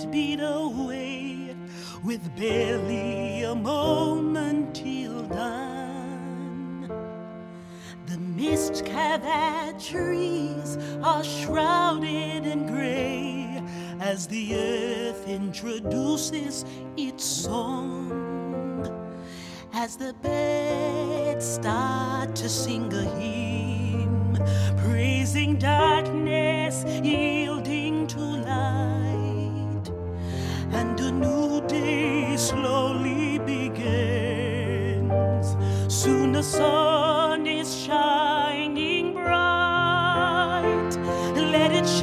heart beat away with barely a moment till dawn. The mist-covered trees are shrouded in gray as the earth introduces its song. As the birds start to sing a hymn, praising darkness, yielding to light, and a new day slowly begins. Soon the sun is shining bright. Let it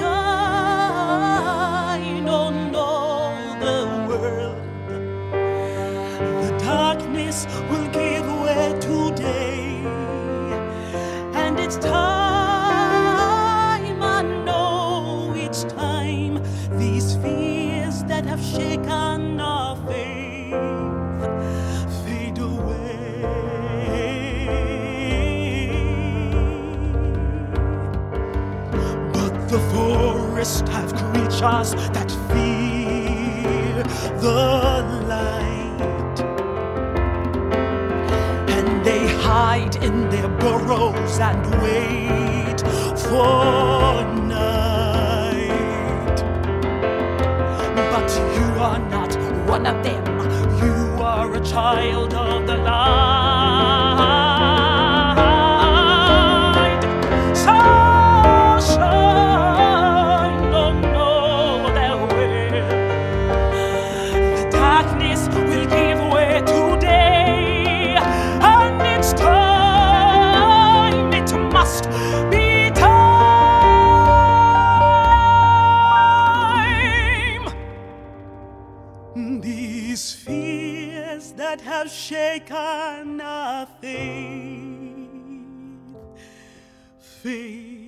shine on all the world. The darkness will give way today, and it's time, I know it's time. These fears that have shaken our faith fade away. But the forest have creatures that fear the light, and they hide in their burrows and wait for night. But you are not one of them. You are a child of the light. So shine on all their way. The darkness will give way today, and it's time, it must be time. These fears that have shaken our faith fade